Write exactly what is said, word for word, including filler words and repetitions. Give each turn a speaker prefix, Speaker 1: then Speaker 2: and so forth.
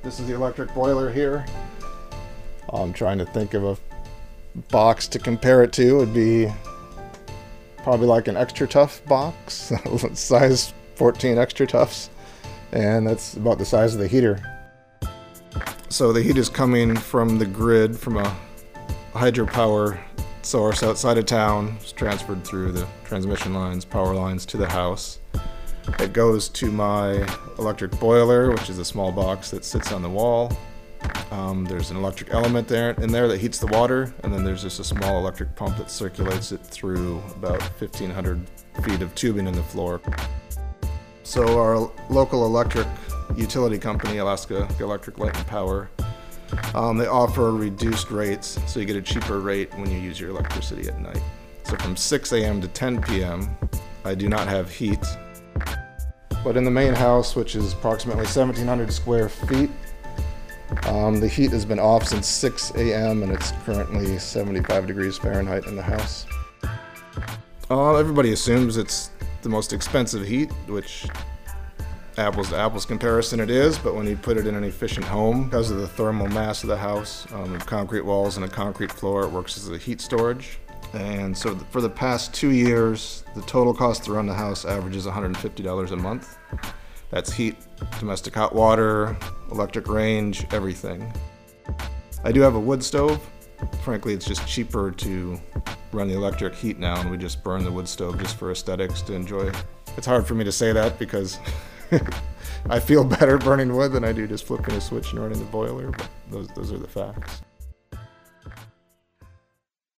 Speaker 1: This is the electric boiler here. I'm trying to think of a box to compare it to. It would be probably like an Extra Tough box, size fourteen Extra Toughs, and that's about the size of the heater. So the heat is coming from the grid from a hydropower source outside of town. It's transferred through the transmission lines, power lines to the house. It goes to my electric boiler, which is a small box that sits on the wall. Um, there's an electric element there in there that heats the water, and then there's just a small electric pump that circulates it through about fifteen hundred feet of tubing in the floor. So our local electric utility company, Alaska Electric Light and Power, um, they offer reduced rates, so you get a cheaper rate when you use your electricity at night. So from six A M to ten P M, I do not have heat. But in the main house, which is approximately seventeen hundred square feet, um, the heat has been off since six A M and it's currently seventy-five degrees Fahrenheit in the house. Uh, everybody assumes it's the most expensive heat, which apples to apples comparison it is, but when you put it in an efficient home, because of the thermal mass of the house, um, with concrete walls and a concrete floor, it works as a heat storage. And so for the past two years, the total cost to run the house averages one hundred fifty dollars a month. That's heat, domestic hot water, electric range, everything. I do have a wood stove. Frankly, it's just cheaper to run the electric heat now, and we just burn the wood stove just for aesthetics to enjoy. It's hard for me to say that because I feel better burning wood than I do just flipping a switch and running the boiler, but those, those are the facts.